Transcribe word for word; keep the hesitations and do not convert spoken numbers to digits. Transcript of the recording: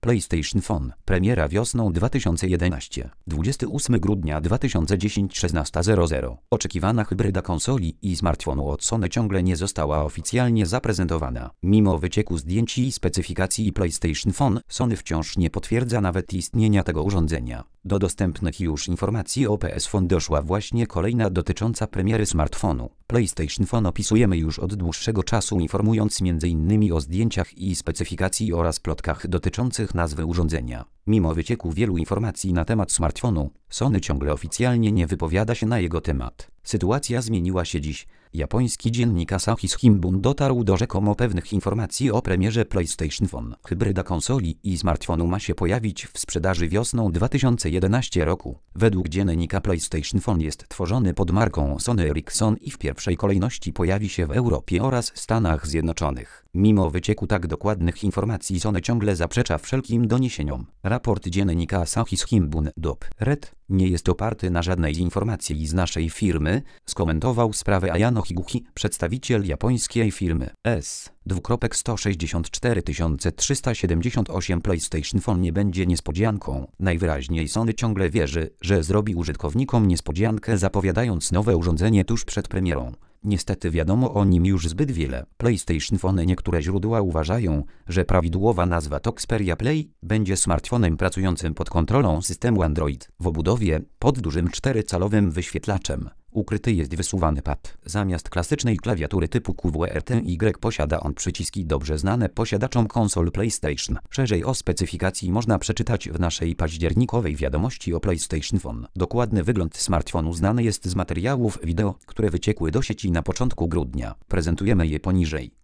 PlayStation Phone. Premiera wiosną dwa tysiące jedenastego. dwudziestego ósmego grudnia dwa tysiące dziesiątego. szesnasta zero zero. Oczekiwana hybryda konsoli i smartfonu od Sony ciągle nie została oficjalnie zaprezentowana. Mimo wycieku zdjęć i specyfikacji PlayStation Phone, Sony wciąż nie potwierdza nawet istnienia tego urządzenia. Do dostępnych już informacji o P S Phone doszła właśnie kolejna dotycząca premiery smartfonu. PlayStation Phone opisujemy już od dłuższego czasu, informując między innymi o zdjęciach i specyfikacji oraz plotkach dotyczących nazwy urządzenia. Mimo wycieku wielu informacji na temat smartfonu, Sony ciągle oficjalnie nie wypowiada się na jego temat. Sytuacja zmieniła się dziś. Japoński dziennik Asahi Shimbun dotarł do rzekomo pewnych informacji o premierze PlayStation Phone. Hybryda konsoli i smartfonu ma się pojawić w sprzedaży wiosną dwa tysiące jedenastego roku. Według dziennika PlayStation Phone jest tworzony pod marką Sony Ericsson i w pierwszej kolejności pojawi się w Europie oraz Stanach Zjednoczonych. Mimo wycieku tak dokładnych informacji, Sony ciągle zaprzecza wszelkim doniesieniom. Raport dziennika Asahi Shimbun dot red nie jest oparty na żadnej informacji z naszej firmy, skomentował sprawę Ayano Higuchi, przedstawiciel japońskiej firmy S sto sześćdziesiąt cztery tysiące trzysta siedemdziesiąt osiem. PlayStation Phone nie będzie niespodzianką. Najwyraźniej Sony ciągle wierzy, że zrobi użytkownikom niespodziankę, zapowiadając nowe urządzenie tuż przed premierą. Niestety wiadomo o nim już zbyt wiele. PlayStation Phone. Niektóre źródła uważają, że prawidłowa nazwa to Xperia Play będzie smartfonem pracującym pod kontrolą systemu Android. W obudowie, pod dużym czterycalowym wyświetlaczem, ukryty jest wysuwany pad. Zamiast klasycznej klawiatury typu Q W R T Y posiada on przyciski dobrze znane posiadaczom konsol PlayStation. Szerzej o specyfikacji można przeczytać w naszej październikowej wiadomości o PlayStation Phone. Dokładny wygląd smartfonu znany jest z materiałów wideo, które wyciekły do sieci na początku grudnia. Prezentujemy je poniżej.